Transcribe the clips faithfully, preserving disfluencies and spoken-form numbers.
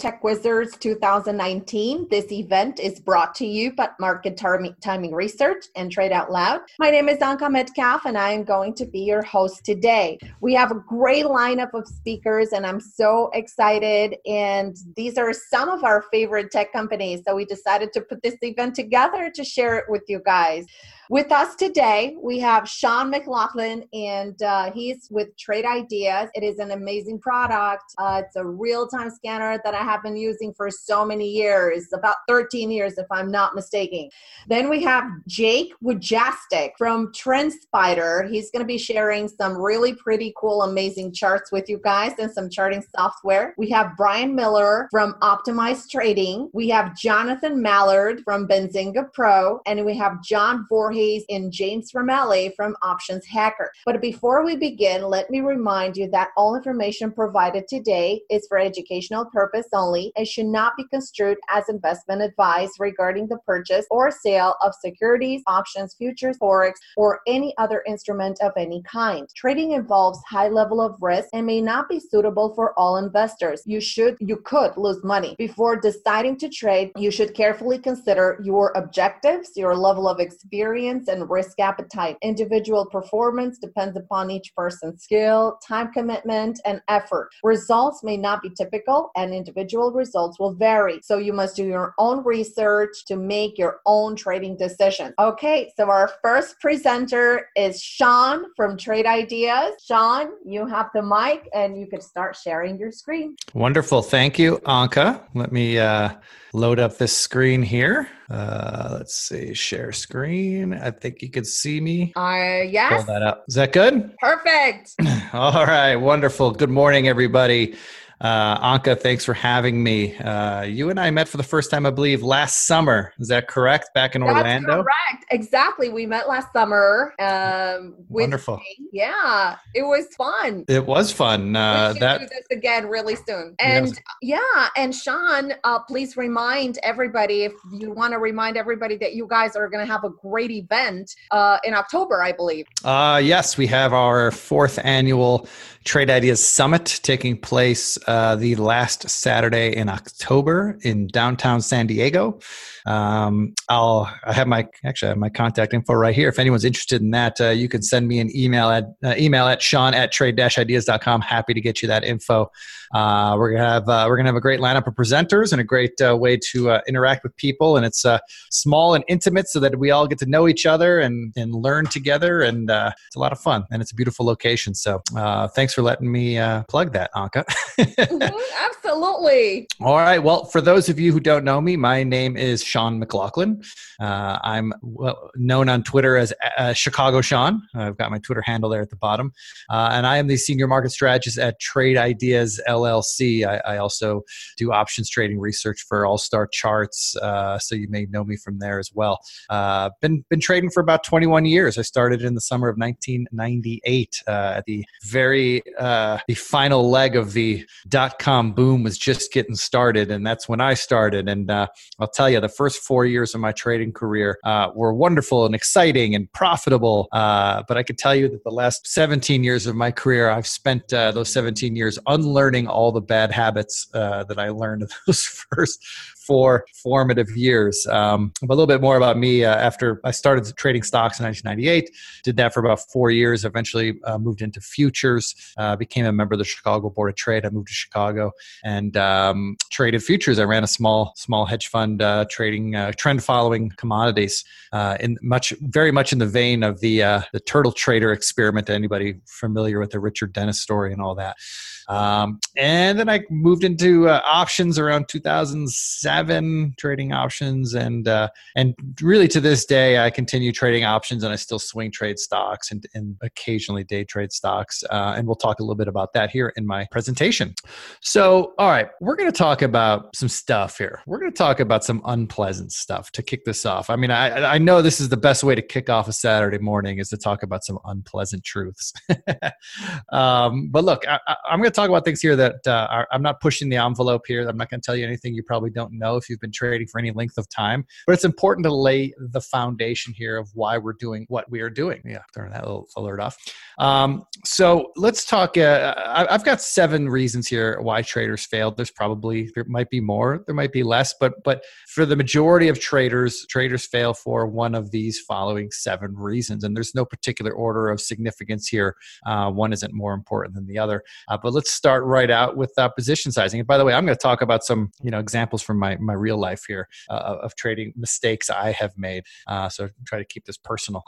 Tech Wizards two thousand nineteen. This event is brought to you by Market Timing Research and Trade Out Loud. My name is Anka Metcalf, and I am going to be your host today. We have a great lineup of speakers, and I'm so excited. And these are some of our favorite tech companies. So we decided to put this event together to share it with you guys. With us today, we have Sean McLaughlin, and uh, he's with Trade Ideas. It is an amazing product. Uh, it's a real-time scanner that I have been using for so many years, about thirteen years if I'm not mistaken. Then we have Jake Wojastek from TrendSpider. He's going to be sharing some really pretty cool, amazing charts with you guys and some charting software. We have Brian Miller from Optimized Trading. We have Jonathan Mallard from Benzinga Pro, and we have John Voorhees and James Ramelli from Options Hacker. But before we begin, let me remind you that all information provided today is for educational purpose only and should not be construed as investment advice regarding the purchase or sale of securities, options, futures, forex, or any other instrument of any kind. Trading involves high level of risk and may not be suitable for all investors. You should, you could lose money. Before deciding to trade, you should carefully consider your objectives, your level of experience, and risk appetite. Individual performance depends upon each person's skill, time commitment, and effort. Results may not be typical, and individual results will vary. So you must do your own research to make your own trading decisions. Okay, so our first presenter is Sean from Trade Ideas. Sean, you have the mic, and you can start sharing your screen. Wonderful. Thank you, Anka. Let me uh, load up this screen here. Uh, let's see, share screen. I think you can see me. Uh, yes. Pull that up. Is that good? Perfect. All right. Wonderful. Good morning, everybody. Uh, Anka, thanks for having me. Uh, you and I met for the first time, I believe, last summer. Is that correct? Back in That's Orlando? Correct. Exactly. We met last summer. Um, with Wonderful. Me. Yeah, it was fun. It was fun. Uh, we should that do this again really soon. And yes. yeah, and Sean, uh, please remind everybody, if you want to remind everybody that you guys are going to have a great event uh, in October, I believe. Uh, yes, we have our fourth annual Trade Ideas Summit taking place uh, the last Saturday in October in downtown San Diego. Um, I'll I have my actually I have my contact info right here. If anyone's interested in that, uh, you can send me an email at uh, email at Sean at trade ideas dot com. Happy to get you that info. Uh, we're gonna have uh, we're gonna have a great lineup of presenters and a great uh, way to uh, interact with people. And it's uh, small and intimate, so that we all get to know each other and and learn together. And uh, it's a lot of fun. And it's a beautiful location. So uh, thanks for letting me uh, plug that, Anka. Mm-hmm, absolutely. All right. Well, for those of you who don't know me, my name is Sean McLaughlin. Uh, I'm well known on Twitter as uh, Chicago Sean. I've got my Twitter handle there at the bottom. Uh, and I am the senior market strategist at Trade Ideas L L C. I, I also do options trading research for All Star Charts. Uh, so you may know me from there as well. Uh, been, been trading for about twenty-one years. I started in the summer of nineteen ninety-eight uh, at the very, uh, the final leg of the dot-com boom was just getting started. And that's when I started. And uh, I'll tell you, the first four years of my trading career uh, were wonderful and exciting and profitable. Uh, but I could tell you that the last seventeen years of my career, I've spent uh, those seventeen years unlearning all the bad habits uh, that I learned in those first four formative years. Um, but a little bit more about me. Uh, after I started trading stocks in nineteen ninety-eight, did that for about four years, eventually uh, moved into futures, uh, became a member of the Chicago Board of Trade. I moved to Chicago and um, traded futures. I ran a small small hedge fund uh, trading uh, trend following commodities uh, in much, very much in the vein of the uh, the turtle trader experiment. To anybody familiar with the Richard Dennis story and all that. Um, and then I moved into uh, options around two thousand seven, trading options, and uh, and really to this day I continue trading options, and I still swing trade stocks and, and occasionally day trade stocks. Uh, and we'll talk a little bit about that here in my presentation. So, all right, we're going to talk about some stuff here. We're going to talk about some unpleasant stuff to kick this off. I mean, I, I know this is the best way to kick off a Saturday morning is to talk about some unpleasant truths. um, but look, I, I'm going to talk about things here that uh, are, I'm not pushing the envelope here. I'm not going to tell you anything you probably don't know if you've been trading for any length of time. But it's important to lay the foundation here of why we're doing what we are doing. Yeah, turn that little alert off. Um, so let's talk. Uh, I've got seven reasons here why traders failed. There's probably, there might be more, there might be less, but but for the majority of traders, traders fail for one of these following seven reasons. And there's no particular order of significance here. Uh, one isn't more important than the other. Uh, but let's start right out with uh, position sizing. And by the way, I'm going to talk about some you know examples from my my real life here uh, of trading mistakes I have made. Uh, so try to keep this personal.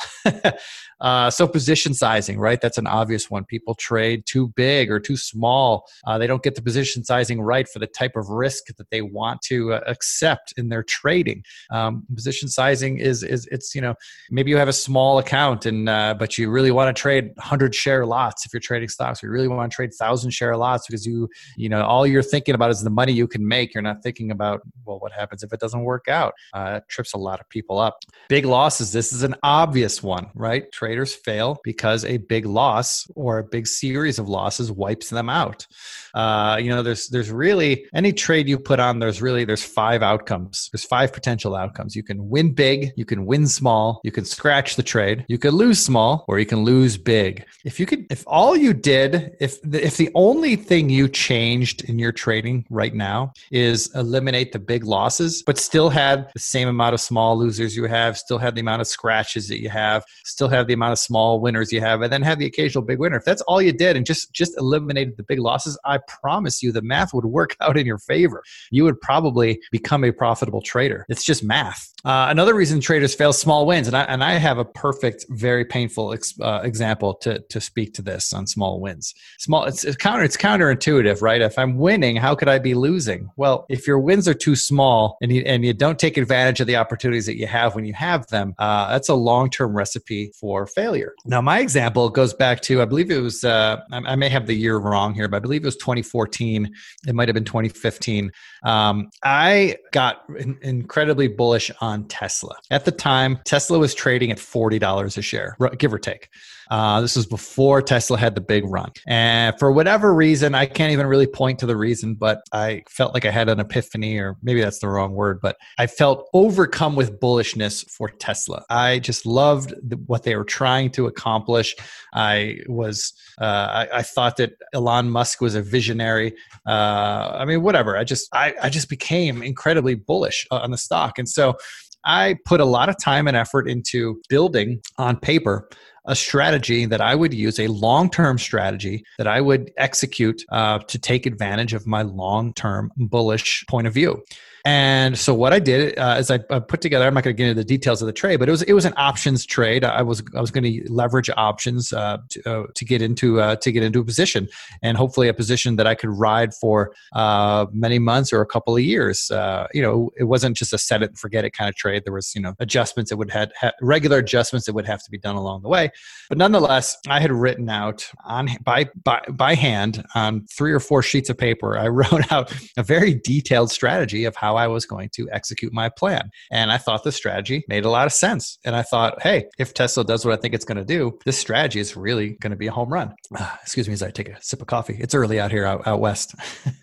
uh, so position sizing, right? That's an obvious one. People trade too big or too small. Uh, they don't get the position sizing right for the type of risk that they want to uh, accept in their trading. Um, position sizing is is it's you know maybe you have a small account and uh, but you really want to trade one hundred share lots if you're trading stocks. You really want to trade one thousand share lots because you you know all you're thinking about is the money you can make. You're not thinking about, well, what happens if it doesn't work out? Uh, it trips a lot of people up. Big losses. This is an obvious one, right? Traders fail because a big loss or a big series of losses wipes them out. Uh, you know, there's there's really any trade you put on. There's really there's five outcomes. There's five potential outcomes. You can win big, you can win small, you can scratch the trade, you could lose small, or you can lose big. If you could, if all you did, if the, if the only thing you changed in your trading right now is eliminate the big losses, but still had the same amount of small losers you have, still had the amount of scratches that you have, still have the amount of small winners you have, and then have the occasional big winner. If that's all you did and just just eliminated the big losses, I promise you the math would work out in your favor. You would probably become a profitable trader. It's just math. Uh, another reason traders fail, small wins. And I, and I have a perfect, very painful ex, uh, example to, to speak to this on small wins. Small, it's, it's counter, it's counterintuitive, right? If I'm winning, how could I be losing? Well, if your wins are too small and you, and you don't take advantage of the opportunities that you have when you have them, uh, that's a long-term recipe for failure. Now, my example goes back to, I believe it was, uh, I, I may have the year wrong here, but I believe it was twenty fourteen. It might have been twenty fifteen. Um, I got in, incredibly bullish on Tesla. At the time, Tesla was trading at forty dollars a share, give or take. Uh, this was before Tesla had the big run. And for whatever reason, I can't even really point to the reason, but I felt like I had an epiphany, or maybe that's the wrong word, but I felt overcome with bullishness for Tesla. I just loved the, what they were trying to accomplish. I was, uh, I, I thought that Elon Musk was a visionary. Uh, I mean, whatever. I just, I, I just became incredibly bullish on the stock. And so I put a lot of time and effort into building on paper a strategy that I would use, a long-term strategy that I would execute uh, to take advantage of my long-term bullish point of view. And so what I did uh, is I, I put together, I'm not going to get into the details of the trade, but it was it was an options trade. I was I was going to leverage options uh, to, uh, to get into uh, to get into a position, and hopefully a position that I could ride for uh, many months or a couple of years. Uh, you know, it wasn't just a set it and forget it kind of trade. There was you know adjustments that would have regular adjustments that would have to be done along the way. But nonetheless, I had written out on by by by hand on three or four sheets of paper. I wrote out a very detailed strategy of how I was going to execute my plan. And I thought the strategy made a lot of sense. And I thought, hey, if Tesla does what I think it's going to do, this strategy is really going to be a home run. Uh, excuse me as I take a sip of coffee. It's early out here out, out west.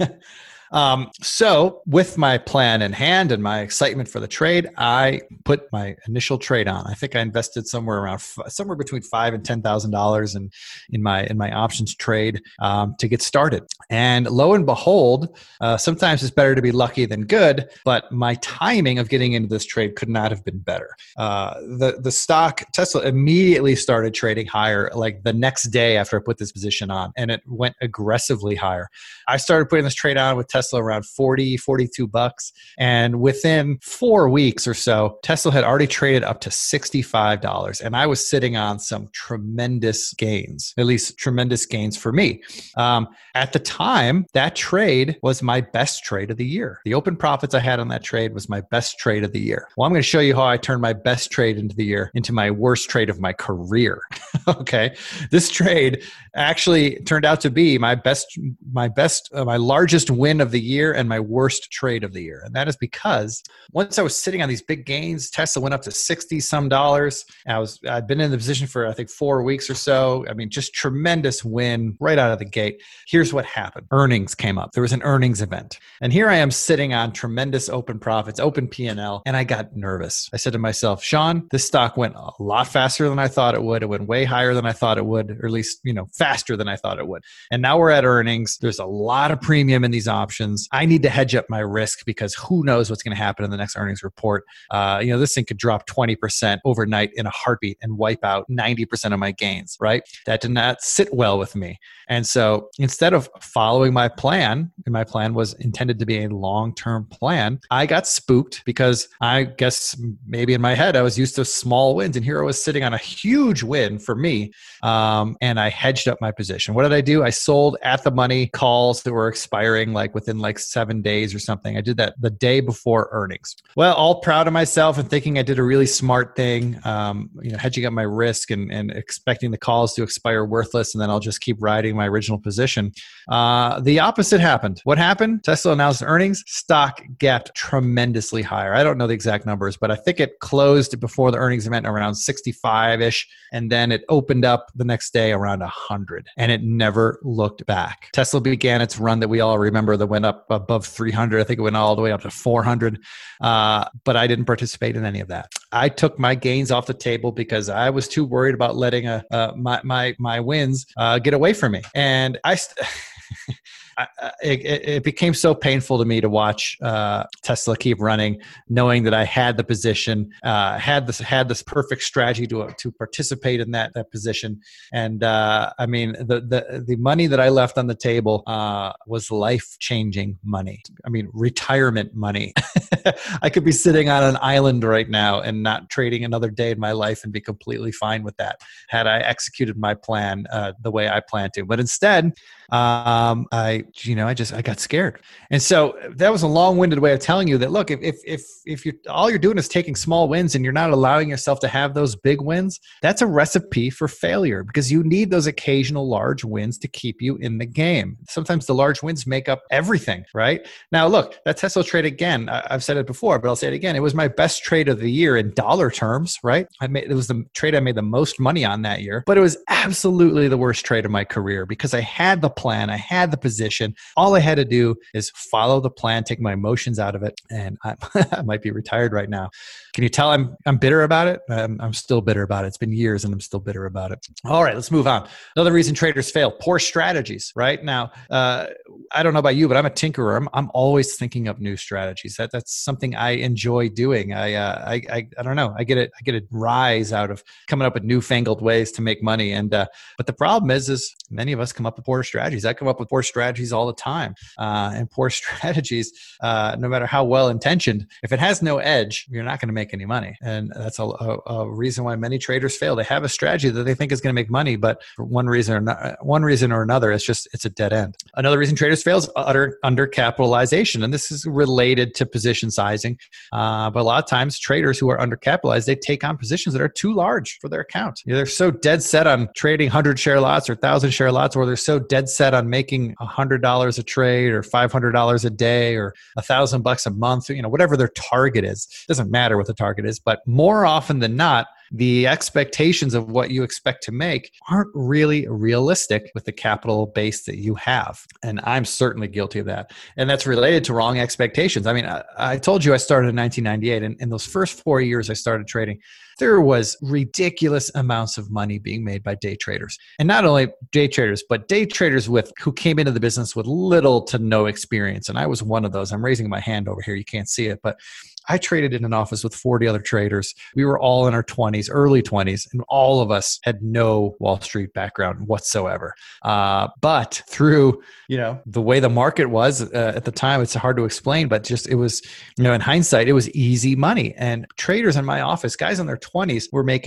Um, so with my plan in hand and my excitement for the trade, I put my initial trade on. I think I invested somewhere around f- somewhere between five and ten thousand dollars in in my in my options trade um, to get started. And lo and behold, uh, sometimes it's better to be lucky than good. But my timing of getting into this trade could not have been better. Uh, the the stock Tesla immediately started trading higher, like the next day after I put this position on, and it went aggressively higher. I started putting this trade on with Tesla. Tesla around forty, forty-two bucks. And within four weeks or so, Tesla had already traded up to sixty-five dollars. And I was sitting on some tremendous gains, at least tremendous gains for me. Um, at the time, that trade was my best trade of the year. The open profits I had on that trade was my best trade of the year. Well, I'm going to show you how I turned my best trade into the year into my worst trade of my career. Okay. This trade actually turned out to be my best, my best, uh, my largest win of of the year and my worst trade of the year. And that is because once I was sitting on these big gains, Tesla went up to sixty some dollars. I was, I'd been in the position for, I think, four weeks or so. I mean, just tremendous win right out of the gate. Here's what happened. Earnings came up. There was an earnings event. And here I am sitting on tremendous open profits, open P and L, and I got nervous. I said to myself, Sean, this stock went a lot faster than I thought it would. It went way higher than I thought it would, or at least, you know, faster than I thought it would. And now we're at earnings. There's a lot of premium in these options. I need to hedge up my risk because who knows what's going to happen in the next earnings report. Uh, you know, this thing could drop twenty percent overnight in a heartbeat and wipe out ninety percent of my gains, right? That did not sit well with me. And so instead of following my plan, and my plan was intended to be a long-term plan, I got spooked because I guess maybe in my head, I was used to small wins. And here I was sitting on a huge win for me. Um, and I hedged up my position. What did I do? I sold at the money calls that were expiring like within like seven days or something. I did that the day before earnings. Well, all proud of myself and thinking I did a really smart thing, um, you know, hedging up my risk and, and expecting the calls to expire worthless. And then I'll just keep riding my original position. Uh, the opposite happened. What happened? Tesla announced earnings. Stock gapped tremendously higher. I don't know the exact numbers, but I think it closed before the earnings event around sixty-five-ish. And then it opened up the next day around one hundred. And it never looked back. Tesla began its run that we all remember that went up above three hundred. I think it went all the way up to four hundred. Uh, but I didn't participate in any of that. I took my gains off the table because I was too worried about letting a, uh, my, my, my wins uh, get away from me. And I... St- I, it, it became so painful to me to watch uh, Tesla keep running, knowing that I had the position, uh, had this had this perfect strategy to to participate in that that position. And uh, I mean, the the the money that I left on the table uh, was life changing money. I mean, retirement money. I could be sitting on an island right now and not trading another day in my life and be completely fine with that had I executed my plan uh, the way I planned to. But instead, um, I, you know, I just, I got scared. And so that was a long-winded way of telling you that, look, if, if, if, if you're, all you're doing is taking small wins and you're not allowing yourself to have those big wins, that's a recipe for failure because you need those occasional large wins to keep you in the game. Sometimes the large wins make up everything, right? Now, look, that Tesla trade again, I, I've said it before, but I'll say it again. It was my best trade of the year in dollar terms, right? I made, it was the trade I made the most money on that year, but it was absolutely the worst trade of my career because I had the plan, I had the position. All I had to do is follow the plan, take my emotions out of it, and I, I might be retired right now. Can you tell I'm I'm bitter about it? I'm, I'm still bitter about it. It's been years and I'm still bitter about it. All right, let's move on. Another reason traders fail, poor strategies, right? Now, uh, I don't know about you, but I'm a tinkerer. I'm, I'm always thinking of new strategies. That That's something I enjoy doing. I, uh, I, I I don't know. I get it. I get a rise out of coming up with newfangled ways to make money. And uh, but the problem is, is many of us come up with poor strategies. I come up with poor strategies all the time. Uh, and poor strategies, uh, no matter how well intentioned, if it has no edge, you're not going to make any money. And that's a, a, a reason why many traders fail. They have a strategy that they think is going to make money, but for one reason or not, one reason or another, it's just, it's a dead end. Another reason traders fail is utter undercapitalization. And this is related to position sizing. Uh, but a lot of times traders who are undercapitalized, they take on positions that are too large for their account. You know, they're so dead set on trading one hundred share lots or one thousand share lots, or they're so dead set on making one hundred dollars a trade or five hundred dollars a day or a thousand bucks a month, you know, whatever their target is. It doesn't matter what the target is, but more often than not, the expectations of what you expect to make aren't really realistic with the capital base that you have. And I'm certainly guilty of that. And that's related to wrong expectations. I mean, I, I told you I started in nineteen ninety-eight, and in those first four years I started trading, there was ridiculous amounts of money being made by day traders. And not only day traders, but day traders with who came into the business with little to no experience. And I was one of those. I'm raising my hand over here. You can't see it, but I traded in an office with forty other traders. We were all in our twenties, early twenties, and all of us had no Wall Street background whatsoever. Uh, but through, you know, the way the market was uh, at the time, it's hard to explain, but just it was, you know, in hindsight, it was easy money. And traders in my office, guys in their twenties, were making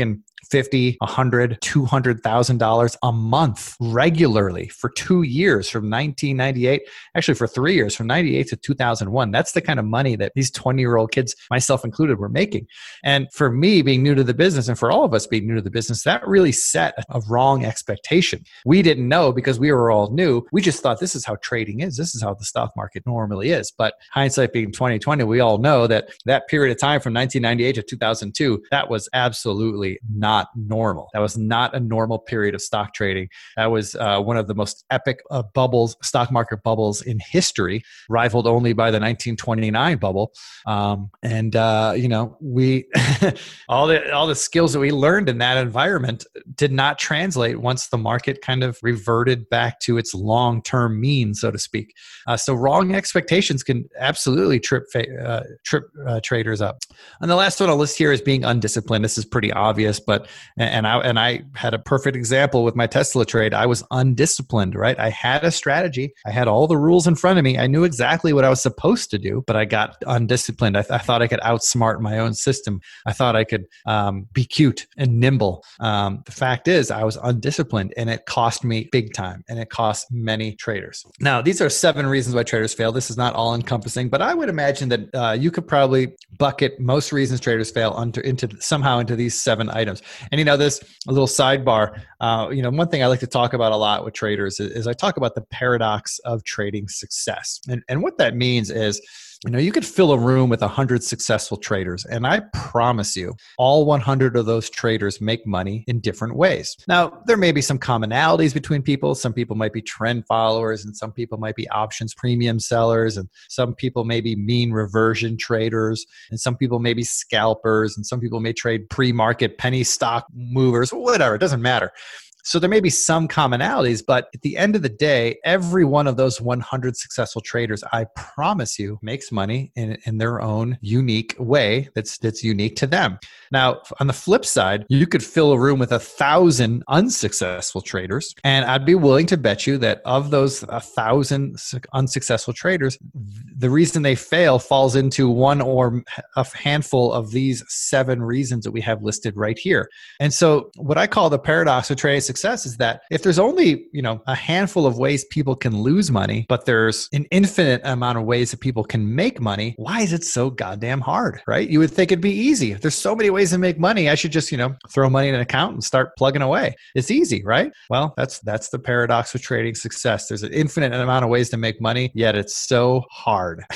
fifty, a hundred, two hundred thousand dollars a month regularly for two years from nineteen ninety-eight, actually for three years from ninety-eight to two thousand one. That's the kind of money that these twenty year old kids, myself included, were making. And for me being new to the business, and for all of us being new to the business, that really set a wrong expectation. We didn't know because we were all new. We just thought this is how trading is. This is how the stock market normally is. But hindsight being twenty twenty, we all know that that period of time from nineteen ninety-eight to two thousand two, that was absolutely not normal. That was not a normal period of stock trading. That was uh, one of the most epic uh, bubbles, stock market bubbles in history, rivaled only by the nineteen twenty-nine bubble. Um, and uh, you know, we all the all the skills that we learned in that environment did not translate once the market kind of reverted back to its long-term mean, so to speak. Uh, so wrong expectations can absolutely trip uh, trip uh, traders up. And the last one I'll list here is being undisciplined. This is pretty obvious, but and I and I had a perfect example with my Tesla trade. I was undisciplined, right? I had a strategy. I had all the rules in front of me. I knew exactly what I was supposed to do, but I got undisciplined. I, th- I thought I could outsmart my own system. I thought I could um, be cute and nimble. Um, the fact is, I was undisciplined, and it cost me big time, and it cost many traders. Now, these are seven reasons why traders fail. This is not all encompassing, but I would imagine that uh, you could probably bucket most reasons traders fail under, into somehow into these seven items. And you know, this a little sidebar. Uh, you know, one thing I like to talk about a lot with traders is, is I talk about the paradox of trading success, and and what that means is, you know, you could fill a room with one hundred successful traders, and I promise you, all one hundred of those traders make money in different ways. Now, there may be some commonalities between people. Some people might be trend followers, and some people might be options premium sellers, and some people may be mean reversion traders, and some people may be scalpers, and some people may trade pre-market penny stock movers, whatever, it doesn't matter. So there may be some commonalities, but at the end of the day, every one of those one hundred successful traders, I promise you, makes money in, in their own unique way that's that's unique to them. Now, on the flip side, you could fill a room with a thousand unsuccessful traders, and I'd be willing to bet you that of those a thousand unsuccessful traders, the reason they fail falls into one or a handful of these seven reasons that we have listed right here. And so what I call the paradox of trading success is that if there's only, you know, a handful of ways people can lose money, but there's an infinite amount of ways that people can make money, why is it so goddamn hard, right? You would think it'd be easy. If there's so many ways to make money, I should just, you know, throw money in an account and start plugging away. It's easy, right? Well, that's that's the paradox of trading success. There's an infinite amount of ways to make money, yet it's so hard.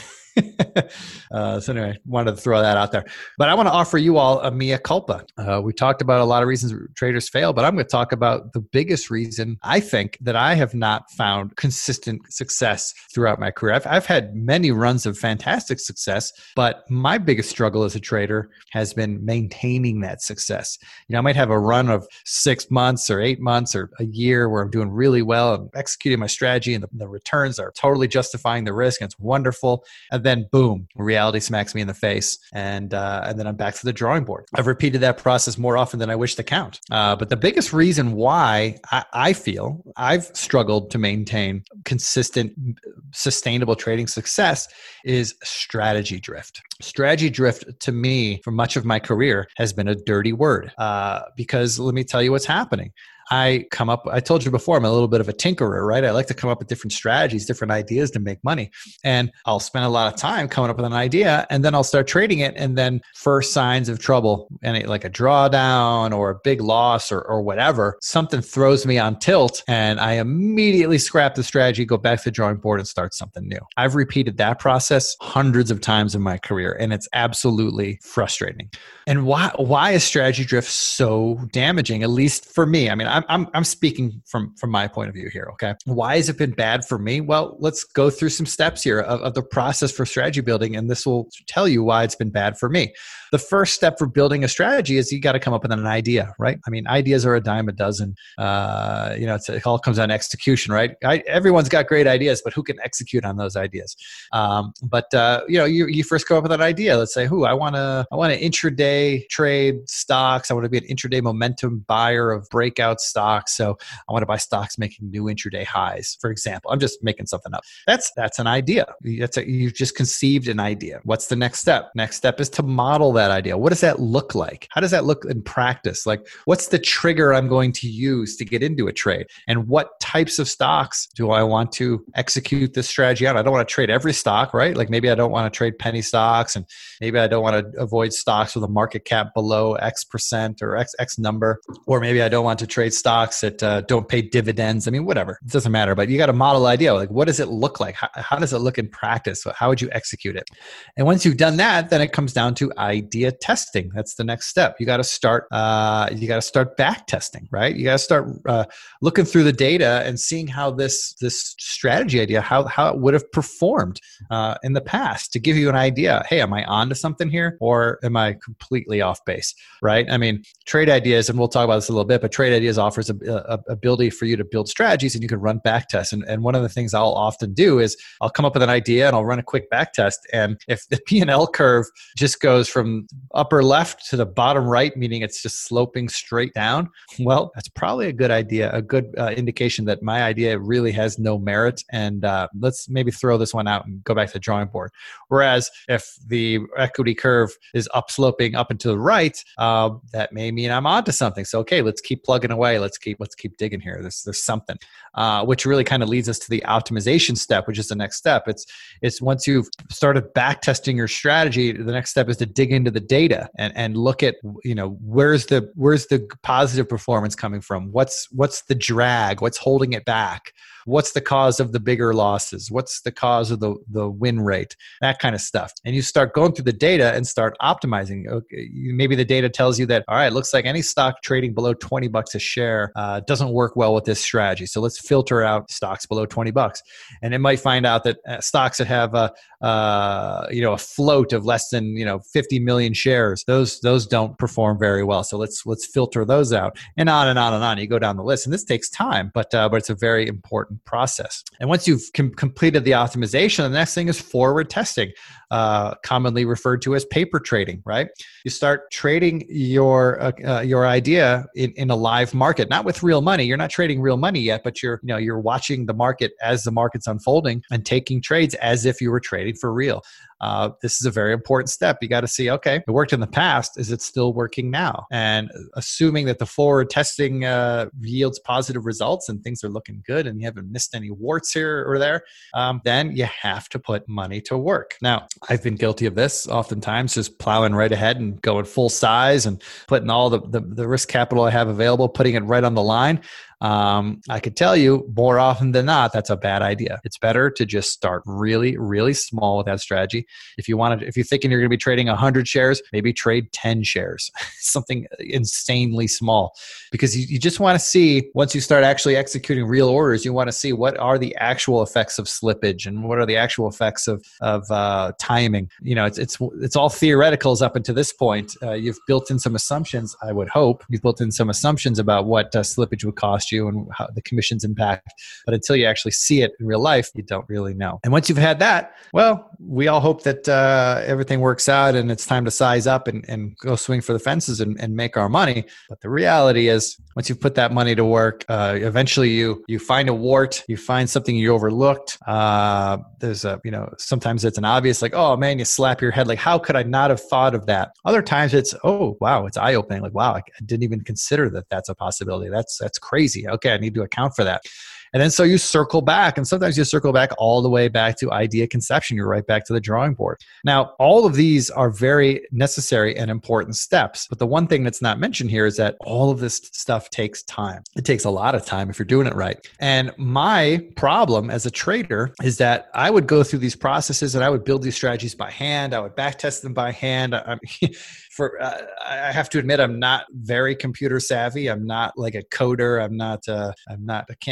uh, so anyway, wanted to throw that out there. But I want to offer you all a mea culpa. Uh, we talked about a lot of reasons traders fail, but I'm going to talk about the biggest reason I think that I have not found consistent success throughout my career. I've, I've had many runs of fantastic success, but my biggest struggle as a trader has been maintaining that success. You know, I might have a run of six months or eight months or a year where I'm doing really well and executing my strategy, and the, the returns are totally justifying the risk, and it's wonderful. And then boom, reality smacks me in the face, and uh, and then I'm back to the drawing board. I've repeated that process more often than I wish to count. Uh, but the biggest reason why I, I feel I've struggled to maintain consistent, sustainable trading success is strategy drift. Strategy drift, to me, for much of my career, has been a dirty word uh, because let me tell you what's happening. I come up, I told you before, I'm a little bit of a tinkerer, right? I like to come up with different strategies, different ideas to make money. And I'll spend a lot of time coming up with an idea, and then I'll start trading it. And then first signs of trouble, and it, like a drawdown or a big loss or, or whatever, something throws me on tilt, and I immediately scrap the strategy, go back to the drawing board and start something new. I've repeated that process hundreds of times in my career, and it's absolutely frustrating. And why, why is strategy drift so damaging, at least for me? I mean, I'm, I'm, I'm speaking from, from my point of view here, okay? Why has it been bad for me? Well, let's go through some steps here of, of the process for strategy building, and this will tell you why it's been bad for me. The first step for building a strategy is you got to come up with an idea, right? I mean, ideas are a dime a dozen. Uh, you know, it's, it all comes down to execution, right? I, everyone's got great ideas, but who can execute on those ideas? Um, but uh, you know, you, you first come up with an idea. Let's say, who I want to, I want to intraday trade stocks. I want to be an intraday momentum buyer of breakout stocks. So I want to buy stocks making new intraday highs, for example. I'm just making something up. That's that's an idea. That's a, you've just conceived an idea. What's the next step? Next step is to model that idea. What does that look like? How does that look in practice? Like, what's the trigger I'm going to use to get into a trade? And what types of stocks do I want to execute this strategy on? I don't want to trade every stock, right? Like maybe I don't want to trade penny stocks, and maybe I don't want to avoid stocks with a market cap below X percent or X X number, or maybe I don't want to trade stocks that uh, don't pay dividends. I mean, whatever, it doesn't matter. But you got a model idea. Like, what does it look like? How, how does it look in practice? How would you execute it? And once you've done that, then it comes down to idea testing. That's the next step. You got to start. Uh, you got to start back testing, right? You got to start uh, looking through the data and seeing how this this strategy idea, how how it would have performed uh, in the past, to give you an idea. Hey, am I onto something here, or am I completely off base? Right? I mean, Trade Ideas, and we'll talk about this a little bit, but Trade Ideas offers a, a ability for you to build strategies, and you can run back tests. And, and one of the things I'll often do is I'll come up with an idea and I'll run a quick back test. And if the P and L curve just goes from upper left to the bottom right, meaning it's just sloping straight down, well, that's probably a good idea, a good uh, indication that my idea really has no merit. And uh, let's maybe throw this one out and go back to the drawing board. Whereas if the equity curve is upsloping up and to the right, uh, that may mean I'm onto something. So, okay, let's keep plugging away. Let's keep let's keep digging here. There's there's something, uh, which really kind of leads us to the optimization step, which is the next step. It's it's once you've started back testing your strategy, the next step is to dig into the data and and look at, you know, where's the where's the positive performance coming from? What's what's the drag? What's holding it back? What's the cause of the bigger losses? What's the cause of the, the win rate? That kind of stuff. And you start going through the data and start optimizing. Okay, maybe the data tells you that, all right, it looks like any stock trading below twenty bucks a share uh, doesn't work well with this strategy. So let's filter out stocks below twenty bucks. And it might find out that uh, stocks that have a, uh, you know, a float of less than, you know, fifty million shares, those those don't perform very well. So let's let's filter those out, and on and on and on. You go down the list, and this takes time, but uh, but it's a very important process. And once you've com- completed the optimization, the next thing is forward testing, uh, commonly referred to as paper trading, right? You start trading your uh, uh, your idea in, in a live market, not with real money. You're not trading real money yet, but you're you know you're watching the market as the market's unfolding and taking trades as if you were trading for real. Uh, this is a very important step. You got to see, okay, it worked in the past. Is it still working now? And assuming that the forward testing uh, yields positive results and things are looking good and you haven't missed any warts here or there, um, then you have to put money to work. Now, I've been guilty of this oftentimes, just plowing right ahead and going full size and putting all the, the, the risk capital I have available, putting it right on the line. Um, I could tell you more often than not, that's a bad idea. It's better to just start really, really small with that strategy. If you want to, if you're thinking you're going to be trading one hundred shares, maybe trade ten shares, something insanely small, because you, you just want to see, once you start actually executing real orders, you want to see what are the actual effects of slippage and what are the actual effects of, of, uh, timing. You know, it's, it's, it's all theoreticals up until this point. Uh, you've built in some assumptions. I would hope you've built in some assumptions about what uh, slippage would cost you and how the commissions impact. But until you actually see it in real life, you don't really know. And once you've had that, well, we all hope that uh, everything works out and it's time to size up and, and go swing for the fences and, and make our money. But the reality is, once you've put that money to work, uh, eventually you you find a wart, you find something you overlooked. Uh, there's a, you know, sometimes it's an obvious, like, oh man, you slap your head, like, how could I not have thought of that? Other times it's, oh wow, it's eye-opening, like, wow, I didn't even consider that that's a possibility. That's that's crazy. Okay, I need to account for that. And then so you circle back, and sometimes you circle back all the way back to idea conception. You're right back to the drawing board. Now, all of these are very necessary and important steps. But the one thing that's not mentioned here is that all of this stuff takes time. It takes a lot of time if you're doing it right. And my problem as a trader is that I would go through these processes and I would build these strategies by hand. I would back test them by hand. I, For, uh, I have to admit, I'm not very computer savvy. I'm not like a coder. I'm not, uh, I'm not, I can't do stuff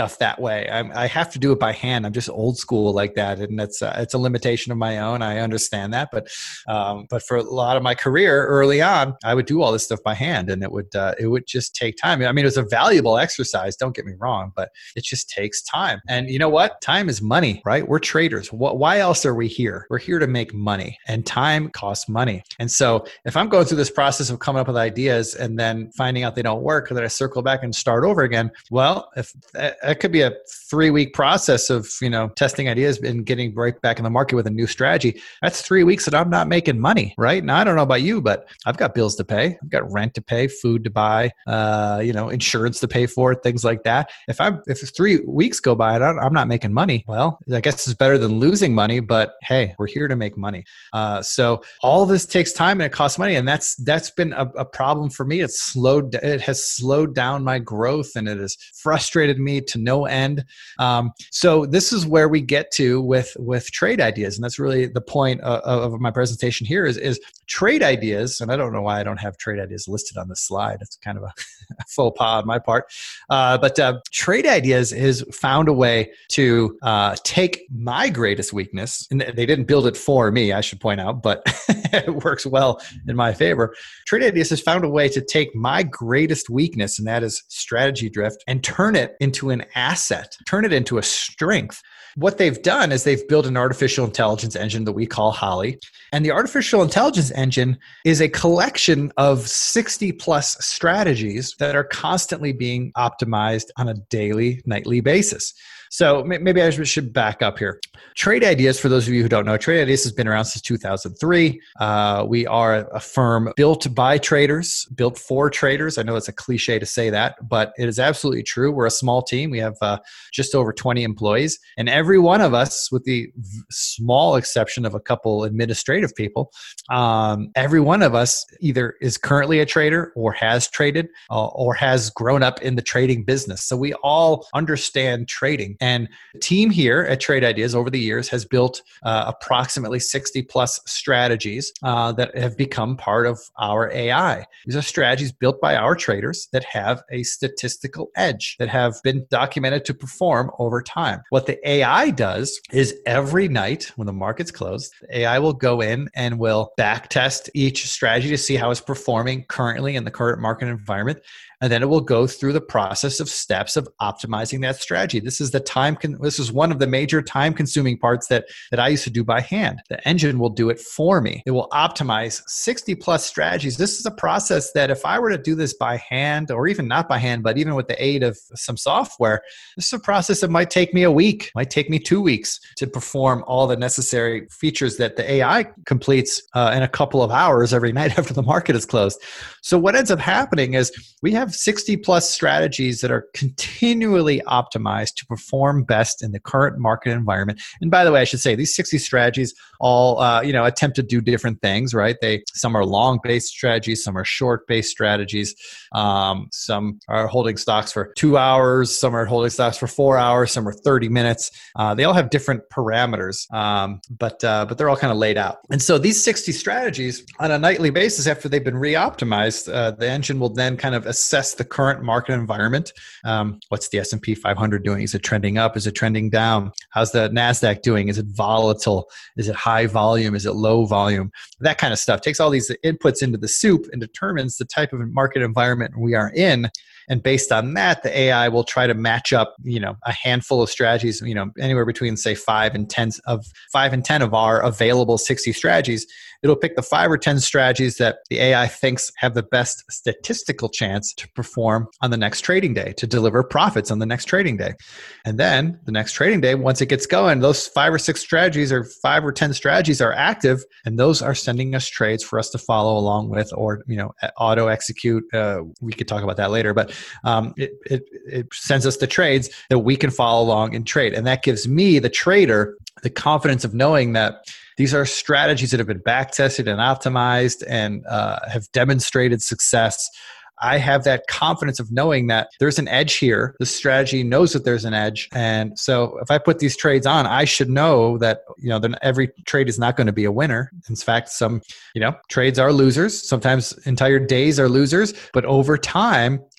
stuff that way. I, I have to do it by hand. I'm just old school like that, and that's uh, it's a limitation of my own. I understand that, but um, but for a lot of my career early on, I would do all this stuff by hand, and it would uh, it would just take time. I mean, it was a valuable exercise. Don't get me wrong, but it just takes time. And you know what? Time is money, right? We're traders. What? Why else are we here? We're here to make money, and time costs money. And so, if I'm going through this process of coming up with ideas and then finding out they don't work, or that I circle back and start over again, well, if that, that could be a three week process of, you know, testing ideas and getting right back in the market with a new strategy. That's three weeks that I'm not making money, right? Now, I don't know about you, but I've got bills to pay. I've got rent to pay, food to buy, uh, you know, insurance to pay for, things like that. If I'm, if three weeks go by and I'm not making money, well, I guess it's better than losing money, but hey, we're here to make money. Uh, so all this takes time and it costs money. And that's, that's been a, a problem for me. It's slowed, it has slowed down my growth, and it has frustrated me to no end. Um, so this is where we get to with, with trade ideas. And that's really the point of, of my presentation here is, is trade ideas. And I don't know why I don't have trade ideas listed on this slide. It's kind of a faux pas on my part. Uh, but uh, trade ideas has found a way to uh, take my greatest weakness, and they didn't build it for me, I should point out, but it works well in my favor. Trade ideas has found a way to take my greatest weakness, and that is strategy drift, and turn it into an asset, turn it into a strength. What they've done is they've built an artificial intelligence engine that we call Holly. And the artificial intelligence engine is a collection of sixty plus strategies that are constantly being optimized on a daily, nightly basis. So maybe I should back up here. Trade Ideas, for those of you who don't know, Trade Ideas has been around since two thousand three. Uh, we are a firm built by traders, built for traders. I know it's a cliche to say that, but it is absolutely true. We're a small team. We have uh, just over twenty employees, and every one of us, with the small exception of a couple administrative people, um, every one of us either is currently a trader or has traded uh, or has grown up in the trading business. So we all understand trading. And the team here at Trade Ideas over the years has built uh, approximately sixty plus strategies uh, that have become part of our A I. These are strategies built by our traders that have a statistical edge, that have been documented to perform over time. What the A I does is every night when the market's closed, the A I will go in and will back test each strategy to see how it's performing currently in the current market environment. And then it will go through the process of steps of optimizing that strategy. This is the time. Con- this is one of the major time-consuming parts that that I used to do by hand. The engine will do it for me. It will optimize sixty plus strategies. This is a process that if I were to do this by hand, or even not by hand, but even with the aid of some software, this is a process that might take me a week, might take me two weeks to perform all the necessary features that the A I completes uh, in a couple of hours every night after the market is closed. So what ends up happening is we have sixty plus strategies that are continually optimized to perform best in the current market environment. And by the way, I should say these sixty strategies all, uh, you know, attempt to do different things, right? They, some are long-based strategies, some are short-based strategies. Um, some are holding stocks for two hours, some are holding stocks for four hours, some are thirty minutes. Uh, they all have different parameters, um, but, uh, but they're all kind of laid out. And so these sixty strategies on a nightly basis, after they've been re-optimized, uh, the engine will then kind of assess the current market environment. Um, what's the S and P five hundred doing? Is it trending up? Is it trending down? How's the NASDAQ doing? Is it volatile? Is it high volume? Is it low volume? That kind of stuff takes all these inputs into the soup and determines the type of market environment we are in. And based on that, the A I will try to match up, you know, a handful of strategies, you know, anywhere between say five and ten of five and ten of our available sixty strategies. It'll pick the five or ten strategies that the A I thinks have the best statistical chance to perform on the next trading day, to deliver profits on the next trading day. And then the next trading day, once it gets going, those five or six strategies or five or ten strategies are active, and those are sending us trades for us to follow along with, or, you know, auto execute. Uh, we could talk about that later, but um, it, it, it sends us the trades that we can follow along and trade. And that gives me, the trader, the confidence of knowing that these are strategies that have been back tested and optimized and uh, have demonstrated success. I have that confidence of knowing that there's an edge here. The strategy knows that there's an edge. And so if I put these trades on, I should know that, you know, then every trade is not going to be a winner. In fact, some, you know, trades are losers. Sometimes entire days are losers, but over time,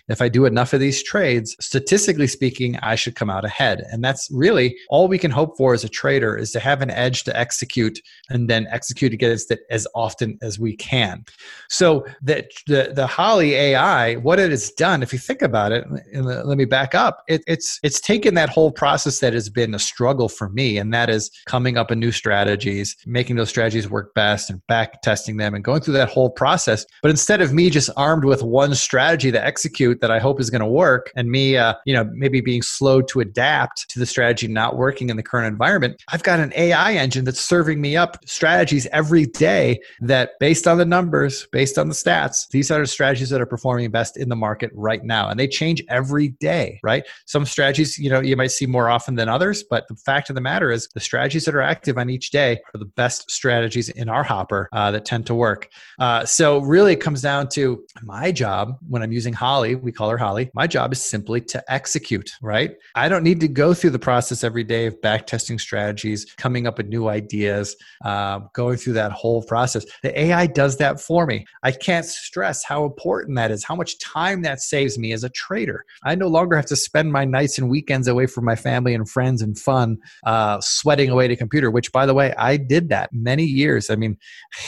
if I do enough of these trades, statistically speaking, I should come out ahead. And that's really all we can hope for as a trader, is to have an edge to execute and then execute against it as often as we can. So the, the, the Holly A I, what it has done, if you think about it, and let me back up, it, it's, it's taken that whole process that has been a struggle for me, and that is coming up with new strategies, making those strategies work best and back testing them and going through that whole process. But instead of me just armed with one strategy to execute that I hope is going to work, and me, uh, you know, maybe being slow to adapt to the strategy not working in the current environment, I've got an A I engine that's serving me up strategies every day that, based on the numbers, based on the stats, these are the strategies that are performing best in the market right now. And they change every day, right? Some strategies, you know, you might see more often than others, but the fact of the matter is the strategies that are active on each day are the best strategies in our hopper uh, that tend to work. Uh, so really it comes down to my job when I'm using Holly, we call her Holly, my job is simply to execute, right? I don't need to go through the process every day of back testing strategies, coming up with new ideas, uh, going through that whole process. The A I does that for me. I can't stress how important that is, how much time that saves me as a trader. I no longer have to spend my nights and weekends away from my family and friends and fun, uh, sweating away to computer, which, by the way, I did that many years. I mean,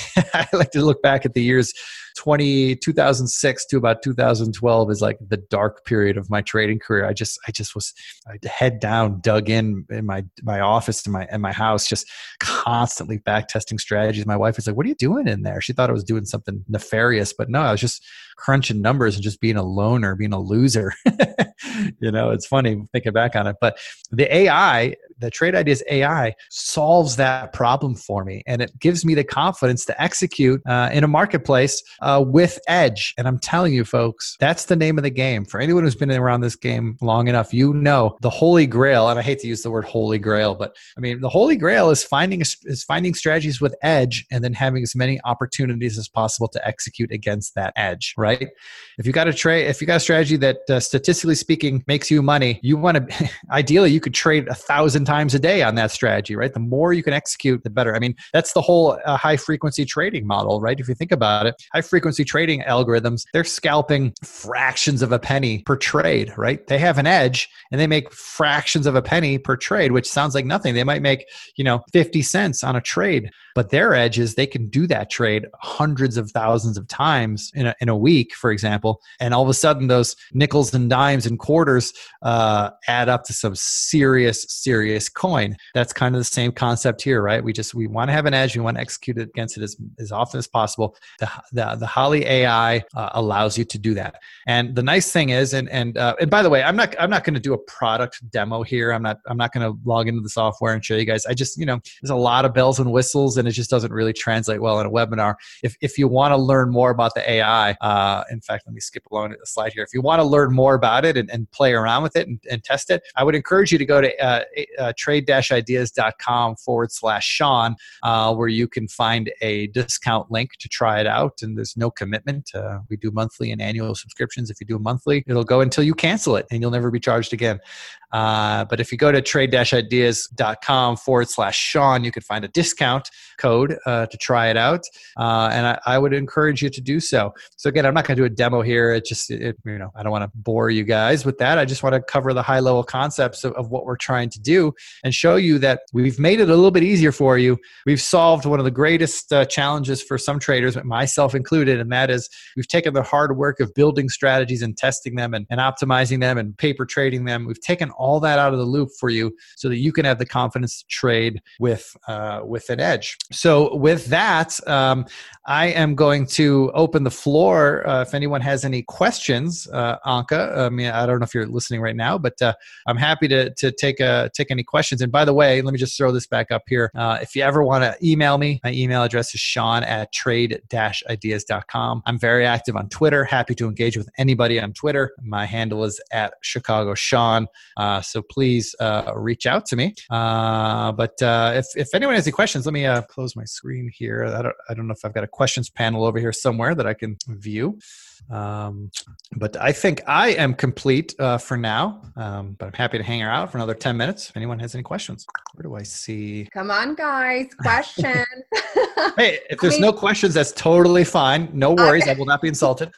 I like to look back at the years twenty, two thousand six to about two thousand twelve is like the dark period of my trading career. I just, I just was I head down, dug in in my my office in my in my house, just constantly back testing strategies. My wife was like, "What are you doing in there?" She thought I was doing something nefarious, but no, I was just crunching numbers and just being a loner, being a loser. You know, it's funny thinking back on it, but the A I, the Trade Ideas A I, solves that problem for me, and it gives me the confidence to execute uh, in a marketplace uh, with edge. And I'm telling you, folks, that's the name of the game. For anyone who's been around this game long enough, you know the holy grail. And I hate to use the word holy grail, but I mean the holy grail is finding is finding strategies with edge, and then having as many opportunities as possible to execute against that edge. Right? If you got a trade, if you got a strategy that uh, statistically speaking makes you money, you want to ideally you could trade a thousand times a day on that strategy, right? The more you can execute, the better. I mean, that's the whole uh, high frequency trading model, right? If you think about it, high frequency trading algorithms, they're scalping fractions of a penny per trade, right? They have an edge and they make fractions of a penny per trade, which sounds like nothing. They might make, you know, fifty cents on a trade, but their edge is they can do that trade hundreds of thousands of times in a, in a week, for example. And all of a sudden those nickels and dimes and quarters uh, add up to some serious, serious coin. That's kind of the same concept here, right? We just, we want to have an edge. We want to execute it against it as, as often as possible. The, the, the Holly A I uh, allows you to do that. And the nice thing is, and, and, uh, and by the way, I'm not, I'm not going to do a product demo here. I'm not, I'm not going to log into the software and show you guys. I just, you know, there's a lot of bells and whistles and it just doesn't really translate well in a webinar. If, if you want to learn more about the A I, uh, in fact, let me skip along to the slide here. If you want to learn more about it and, and play around with it and, and test it, I would encourage you to go to uh, uh, trade-ideas.com forward slash Sean, uh, where you can find a discount link to try it out. And there's no commitment. Uh, we do monthly and annual subscriptions. If you do a monthly, it'll go until you cancel it and you'll never be charged again. Uh, but if you go to trade-ideas.com forward slash Sean, you could find a discount code uh, to try it out. Uh, and I, I would encourage you to do so. So again, I'm not going to do a demo here. It just, it, you know, I don't want to bore you guys with that. I just want to cover the high level concepts of, of what we're trying to do and show you that we've made it a little bit easier for you. We've solved one of the greatest uh, challenges for some traders, myself included, and that is we've taken the hard work of building strategies and testing them and, and optimizing them and paper trading them. We've taken all that out of the loop for you so that you can have the confidence to trade with uh, with an edge. So with that, um, I am going to open the floor. Uh, if anyone has any questions, uh, Anka, I mean, I don't know if you're listening right now, but uh, I'm happy to to take a, take any questions. And by the way, let me just throw this back up here. Uh, if you ever want to email me, my email address is Sean at trade dash ideas dot com. I'm very active on Twitter. Happy to engage with anybody on Twitter. My handle is at Chicago Sean. Uh, so please uh, reach out to me. Uh, but uh, if, if anyone has any questions, let me uh, close my screen here. I don't, I don't know if I've got a questions panel over here somewhere that I can view. Um, but I think I am complete uh, for now, um, but I'm happy to hang out for another ten minutes. If anyone has any questions, where do I see? Come on, guys, questions. Hey, if there's I mean, no questions, that's totally fine. No worries. I, I will not be insulted.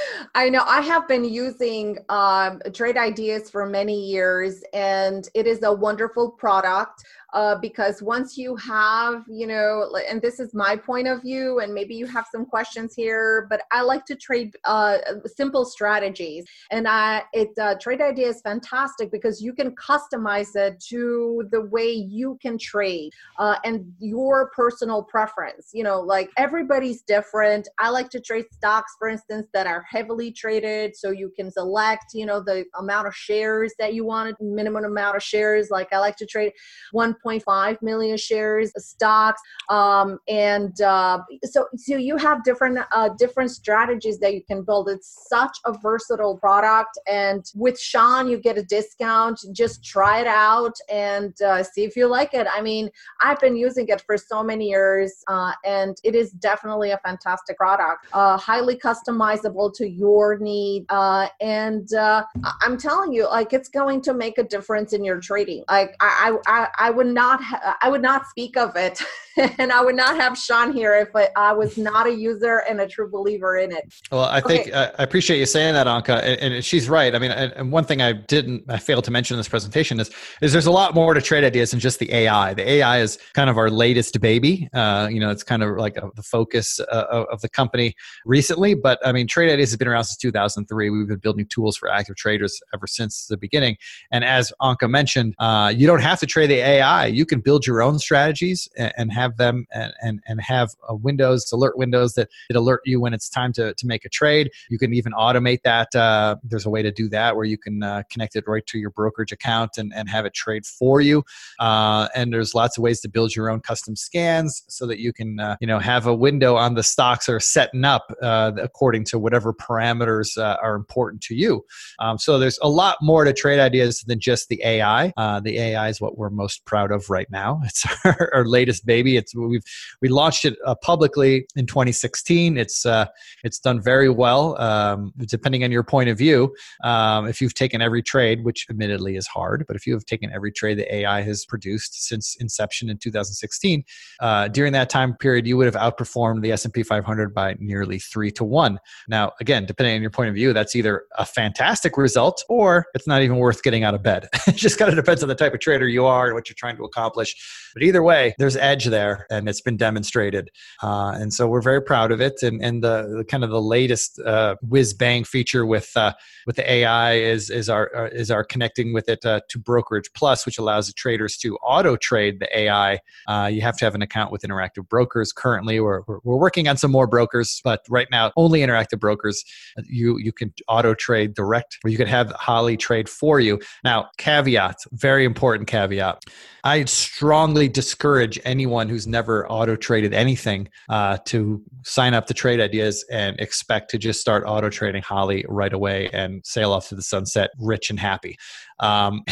I know I have been using um, Trade Ideas for many years, and it is a wonderful product. Uh, because once you have, you know, and this is my point of view, and maybe you have some questions here, but I like to trade uh, simple strategies. And I, it uh, Trade Idea is fantastic because you can customize it to the way you can trade uh, and your personal preference. You know, like everybody's different. I like to trade stocks, for instance, that are heavily traded. So you can select, you know, the amount of shares that you want, minimum amount of shares. Like I like to trade one point five million shares of stocks. Um, and uh, so, so you have different, uh, different strategies that you can build. It's such a versatile product. And with Sean, you get a discount. Just try it out and uh, see if you like it. I mean, I've been using it for so many years uh, and it is definitely a fantastic product, uh, highly customizable to your need. Uh, and uh, I'm telling you, like, it's going to make a difference in your trading. Like I, I, I would not, ha- I would not speak of it and I would not have Sean here if I, I was not a user and a true believer in it. Well, I think Okay. uh, I appreciate you saying that, Anka, and, and she's right. I mean, and, and one thing I didn't, I failed to mention in this presentation is, is there's a lot more to Trade Ideas than just the A I. The A I is kind of our latest baby. Uh, you know, it's kind of like a, the focus uh, of, of the company recently. But I mean, Trade Ideas has been around since two thousand three. We've been building tools for active traders ever since the beginning. And as Anka mentioned, uh, you don't have to trade the A I. You can build your own strategies and, and have them and and, and have uh, windows, alert windows that, that alert you when it's time to, to make a trade. You can even automate that. Uh, there's a way to do that where you can uh, connect it right to your brokerage account and, and have it trade for you. Uh, and there's lots of ways to build your own custom scans so that you can uh, you know, have a window on the stocks that are setting up uh, according to whatever parameters uh, are important to you. Um, so there's a lot more to Trade Ideas than just the A I. Uh, the A I is what we're most proud of right now. It's our, our latest baby. It's we've we launched it uh, publicly in twenty sixteen. It's uh, it's done very well. Um, depending on your point of view, um, if you've taken every trade, which admittedly is hard, but if you have taken every trade the A I has produced since inception in two thousand sixteen, uh, during that time period, you would have outperformed the S and P five hundred by nearly three to one. Now, again, depending on your point of view, that's either a fantastic result or it's not even worth getting out of bed. It just kind of depends on the type of trader you are and what you're trying to accomplish. But either way, there's edge there, and it's been demonstrated. Uh, and so we're very proud of it. And, and the, the kind of the latest uh, whiz bang feature with uh, with the A I is is our uh, is our connecting with it uh, to Brokerage Plus, which allows the traders to auto trade the A I. Uh, you have to have an account with Interactive Brokers. Currently, we're we're we're working on some more brokers, but right now only Interactive Brokers. You you can auto trade direct, or you could have Holly trade for you. Now, caveat, very important caveat. I strongly discourage anyone who's never auto traded anything uh, to sign up to Trade Ideas and expect to just start auto trading Holly right away and sail off to the sunset rich and happy. Um,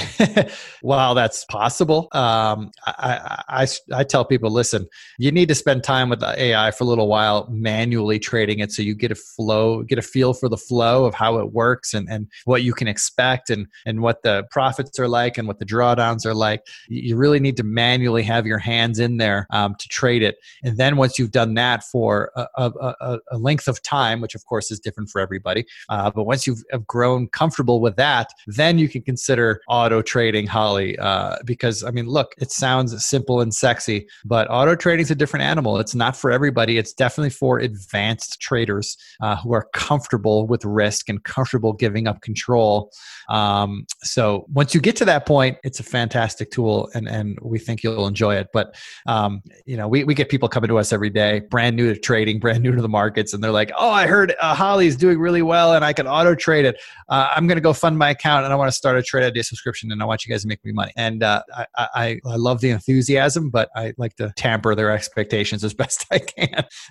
while that's possible, um, I, I, I, I tell people, listen, you need to spend time with the A I for a little while, manually trading it so you get a flow, get a feel for the flow of how it works and, and what you can expect and, and what the profits are like and what the drawdowns are like. You really need to manually have your hands in there um, to trade it. And then once you've done that for a, a, a, a length of time, which of course is different for everybody, uh, but once you've have grown comfortable with that, then you can consider auto trading Holly uh, because I mean, look, it sounds simple and sexy, but auto trading is a different animal. It's not for everybody. It's definitely for advanced traders uh, who are comfortable with risk and comfortable giving up control. Um, so once you get to that point, it's a fantastic tool, and and we think you'll enjoy it. But um, you know, we we get people coming to us every day, brand new to trading, brand new to the markets, and they're like, "Oh, I heard uh, Holly's doing really well, and I can auto trade it. Uh, I'm going to go fund my account, and I want to start a Trade Idea subscription, and I want you guys to make me money." And uh, I, I I love the enthusiasm, but I like to tamper their expectations as best I can.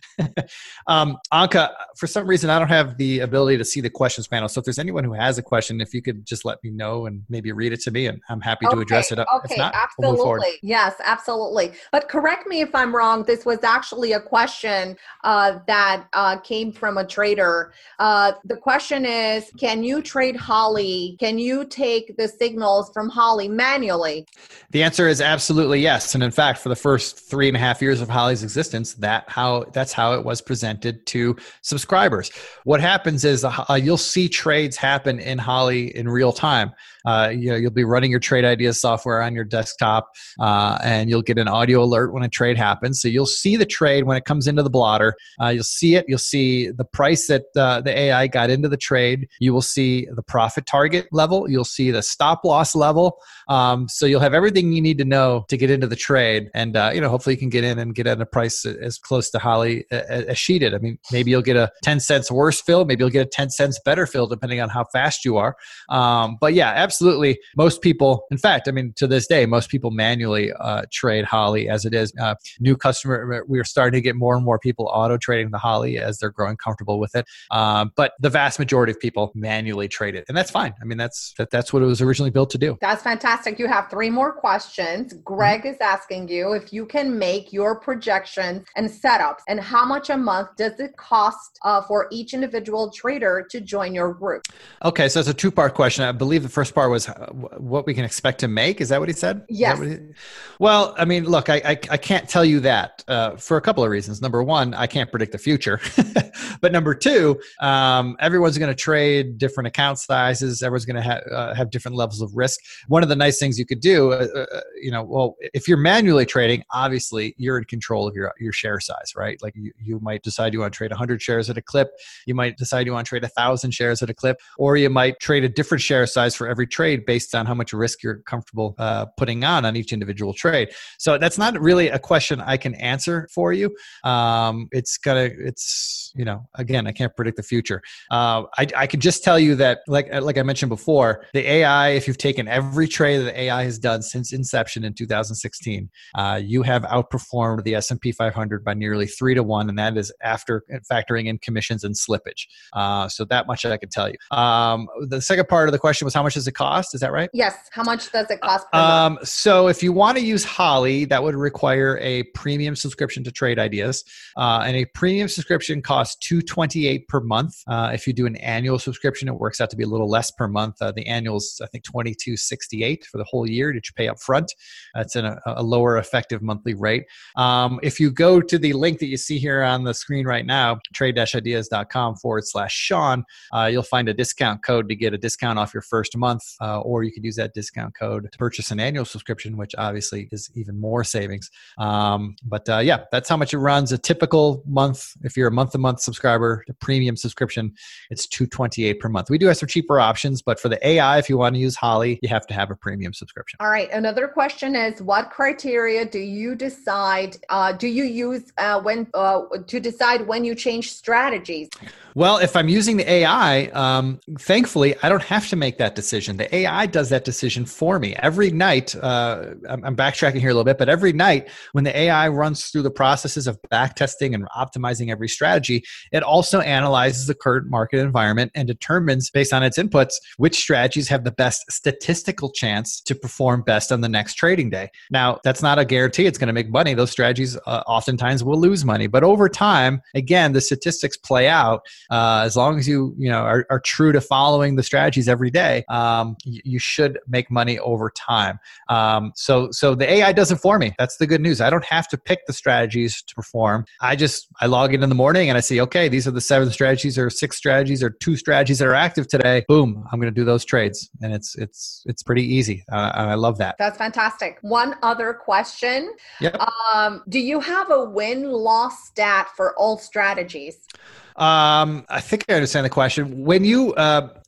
Um, Anka, for some reason, I don't have the ability to see the questions panel. So if there's anyone who has a question, if you could just let me know and maybe read it to me, and I'm happy to Okay, address it. If okay, not, we'll move forward. absolutely. Yes, absolutely. But correct me if I'm wrong. This was actually a question uh, that uh, came from a trader. Uh, the question is, can you trade Holly? Can you take the signals from Holly manually? The answer is absolutely yes. And in fact, for the first three and a half years of Holly's existence, that how that's how it was presented to subscribers. What happens is uh, you'll see trades happen in Holly in real time. Uh, you know, you'll be running your trade ideas software on your desktop, uh, and you'll get an audio alert when a trade happens. So you'll see the trade when it comes into the blotter. Uh, you'll see it. You'll see the price that uh, the A I got into the trade. You will see the profit target level. You'll see the stop loss level. Um, so you'll have everything you need to know to get into the trade, and uh, you know, hopefully you can get in and get at a price as close to Holly as she did. I mean, maybe you'll get a ten cents worse fill. Maybe you'll get a ten cents better fill, depending on how fast you are. Um, but yeah, absolutely. Absolutely. Most people, in fact, I mean, to this day, most people manually uh, trade Holly as it is. Uh, new customer, we are starting to get more and more people auto trading the Holly as they're growing comfortable with it. Um, but the vast majority of people manually trade it, and that's fine. I mean, that's that, that's what it was originally built to do. That's fantastic. You have three more questions. Greg mm-hmm. is asking you if you can make your projections and setups, and how much a month does it cost uh, for each individual trader to join your group? Okay, so it's a two-part question. I believe the first part was what we can expect to make. Is that what he said? Yes. He, well, I mean, look, I, I, I can't tell you that uh, for a couple of reasons. Number one, I can't predict the future. But number two, um, everyone's going to trade different account sizes. Everyone's going to ha- uh, have different levels of risk. One of the nice things you could do, uh, uh, you know, well, if you're manually trading, obviously you're in control of your, your share size, right? Like you, you might decide you want to trade one hundred shares at a clip. You might decide you want to trade one thousand shares at a clip, or you might trade a different share size for every trade based on how much risk you're comfortable uh, putting on on each individual trade. So that's not really a question I can answer for you. Um, it's gonna, it's, you know, again, I can't predict the future. Uh, I, I can just tell you that, like, like I mentioned before, the A I, if you've taken every trade that the A I has done since inception in two thousand sixteen, uh, you have outperformed the S and P five hundred by nearly three to one, and that is after factoring in commissions and slippage. Uh, so that much I can tell you. Um, the second part of the question was, how much does it cost? Is that right? Yes. How much does it cost per um, month? So if you want to use Holly, that would require a premium subscription to Trade Ideas. Uh, and a premium subscription costs two hundred twenty-eight dollars per month. Uh, if you do an annual subscription, it works out to be a little less per month. Uh, the annual is, I think, twenty-two sixty-eight for the whole year that you pay up front. That's in a, a lower effective monthly rate. Um, if you go to the link that you see here on the screen right now, trade-ideas.com forward slash Sean, uh, you'll find a discount code to get a discount off your first month, uh, or you could use that discount code to purchase an annual subscription, which obviously is even more savings. Um, but uh, yeah, that's how much it runs. A typical month, if you're a month-to-month subscriber, a premium subscription, it's two hundred twenty-eight dollars per month. We do have some cheaper options, but for the A I, if you want to use Holly, you have to have a premium subscription. All right. Another question is, what criteria do you decide, uh, do you use uh, when uh, to decide when you change strategies? Well, if I'm using the A I, um, thankfully, I don't have to make that decision. The A I does that decision for me. Every night, uh, I'm, I'm backtracking here a little bit, but every night when the A I runs through the processes of backtesting and optimizing every strategy, it also analyzes the current market environment and determines, based on its inputs, which strategies have the best statistical chance to perform best on the next trading day. Now, that's not a guarantee it's going to make money. Those strategies uh, oftentimes will lose money. But over time, again, the statistics play out. Uh, as long as you you know are, are true to following the strategies every day, um, you, you should make money over time. Um, so so the A I does it for me. That's the good news. I don't have to pick the strategies to perform. I just I log in in the morning and I see, okay, these are the seven strategies or six strategies or two strategies that are active today. Boom, I'm going to do those trades, and it's it's it's pretty easy. Uh, and I love that. That's fantastic. One other question. Yep. Um, do you have a win-loss stat for all strategies? Um, I think I understand the question. When you uh,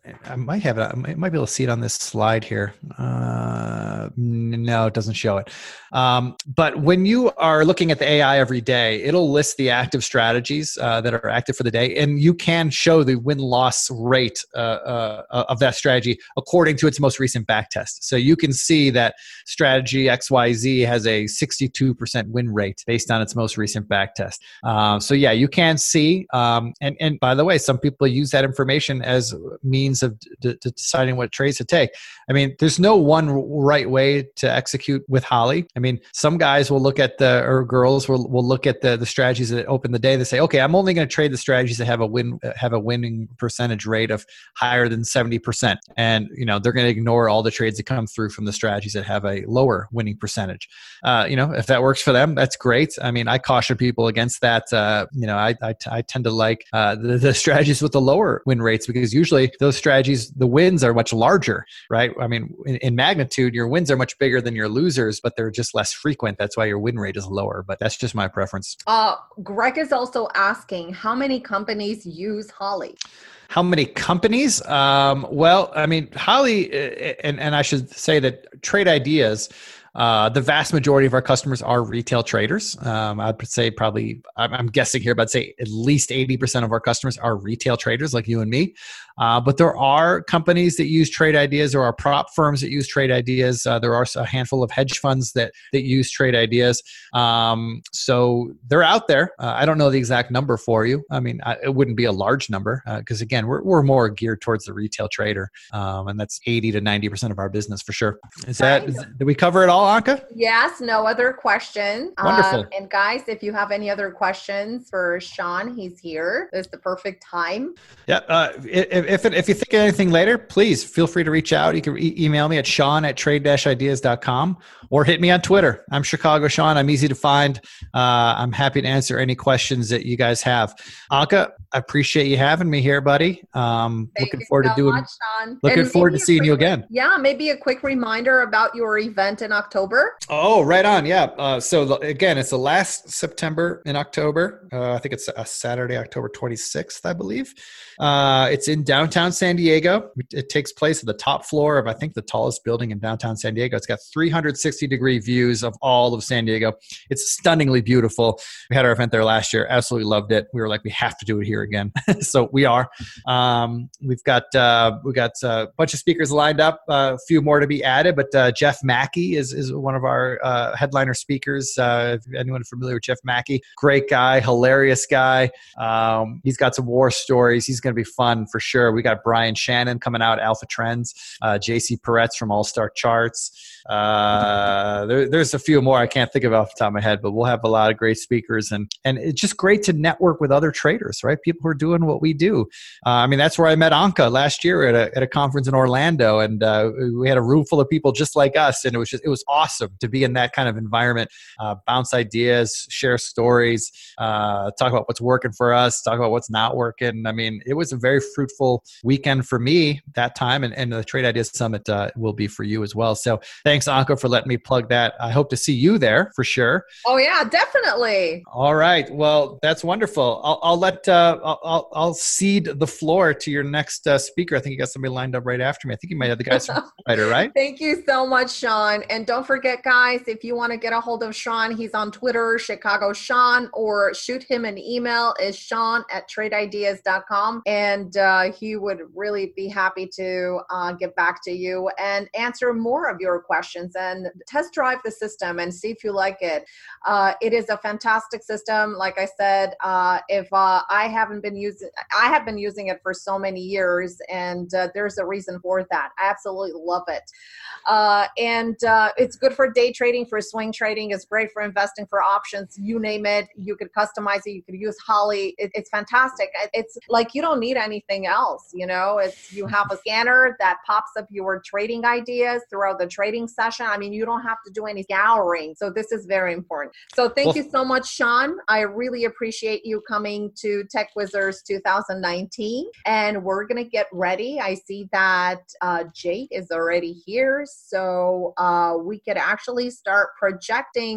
I might have it. I might be able to see it on this slide here. Uh, no, it doesn't show it. Um, but when you are looking at the A I every day, it'll list the active strategies uh, that are active for the day, and you can show the win-loss rate uh, uh, of that strategy according to its most recent backtest. So you can see that strategy X Y Z has a sixty-two percent win rate based on its most recent backtest. Uh, so yeah, you can see. Um, and and by the way, some people use that information as means of d- d- deciding what trades to take. I mean, there's no one right way to execute with Holly. I mean, some guys will look at the, or girls will, will look at the, the strategies that open the day. They say, okay, I'm only going to trade the strategies that have a win, have a winning percentage rate of higher than seventy percent. And, you know, they're going to ignore all the trades that come through from the strategies that have a lower winning percentage. Uh, you know, if that works for them, that's great. I mean, I caution people against that. Uh, you know, I, I, I tend to like uh, the, the strategies with the lower win rates, because usually those strategies, the wins are much larger, right? I mean, in, in magnitude, your wins are much bigger than your losers, but they're just less frequent. That's why your win rate is lower, but that's just my preference. Uh, Greg is also asking, how many companies use Holly? How many companies? Um, well, I mean, Holly, and, and I should say that Trade Ideas, Uh, the vast majority of our customers are retail traders. Um, I'd say probably, I'm, I'm guessing here, but I'd say at least eighty percent of our customers are retail traders like you and me. Uh, but there are companies that use Trade Ideas. There are prop firms that use Trade Ideas. Uh, there are a handful of hedge funds that that use Trade Ideas. Um, so they're out there. Uh, I don't know the exact number for you. I mean, I, it wouldn't be a large number because, uh, again, we're, we're more geared towards the retail trader. Um, and that's eighty to ninety percent of our business for sure. Is that, is, did we cover it all, Anka? Yes, no other questions. Wonderful. Um, and guys, if you have any other questions for Sean, he's here. This is the perfect time. Yeah. Uh, if, if, if you think of anything later, please feel free to reach out. You can e- email me at Sean at trade ideas dot com or hit me on Twitter. I'm Chicago Sean. I'm easy to find. Uh, I'm happy to answer any questions that you guys have. Anka, I appreciate you having me here, buddy. Um, Thank looking you forward so to doing. much, Sean. Looking And forward to maybe a seeing you quick- again. Yeah, maybe a quick reminder about your event in October. Oh, right on. Yeah. Uh, so the, again, it's the last September in October. Uh, I think it's a Saturday, October twenty-sixth, I believe. Uh, it's in downtown San Diego. It takes place at the top floor of, I think, the tallest building in downtown San Diego. It's got three hundred sixty degree views of all of San Diego. It's stunningly beautiful. We had our event there last year. Absolutely loved it. We were like, we have to do it here again. So we are. Um, we've got uh, we got a bunch of speakers lined up. Uh, a few more to be added, but uh, Jeff Mackey is is one of our uh, headliner speakers. Uh, if anyone familiar with Jeff Mackey, great guy, hilarious guy. Um, he's got some war stories. He's going to be fun for sure. We got Brian Shannon coming out, Alpha Trends, uh, J C Peretz from All Star Charts. Uh, there, there's a few more I can't think of off the top of my head, but we'll have a lot of great speakers, and and it's just great to network with other traders, right? People who are doing what we do. Uh, I mean, that's where I met Anka last year at a at a conference in Orlando, and uh, we had a room full of people just like us, and it was just it was awesome to be in that kind of environment, uh, bounce ideas, share stories, uh, talk about what's working for us, talk about what's not working. I mean, it was a very fruitful weekend for me that time, and, and the Trade Ideas Summit uh, will be for you as well. So thanks, Anka, for letting me plug that. I hope to see you there for sure. Oh yeah, definitely. All right. Well, that's wonderful. I'll, I'll let uh, I'll, I'll cede the floor to your next uh, speaker. I think you got somebody lined up right after me. I think you might have the guys from Spider, right? Thank you so much, Sean. And don't forget, guys, if you want to get a hold of Sean, he's on Twitter, Chicago Sean, or shoot him an email. Is Sean at trade ideas dot com, and uh, he would really be happy to uh, get back to you and answer more of your questions and test drive the system and see if you like it. Uh, it is a fantastic system. Like I said, uh, if uh, I haven't been using, I have been using it for so many years, and uh, there's a reason for that. I absolutely love it. Uh, and uh, it's good for day trading, for swing trading. It's great for investing, for options, you name it. You could customize it. You could use Holly. It, it's fantastic. It's like you don't need anything else. You know, it's you have a scanner that pops up your trading ideas throughout the trading session. I mean, you don't have to do any scouring. So this is very important. So thank well, you so much, Sean. I really appreciate you coming to Tech Wizards two thousand nineteen. And we're going to get ready. I see that uh, Jake is already here. So uh, we could actually start projecting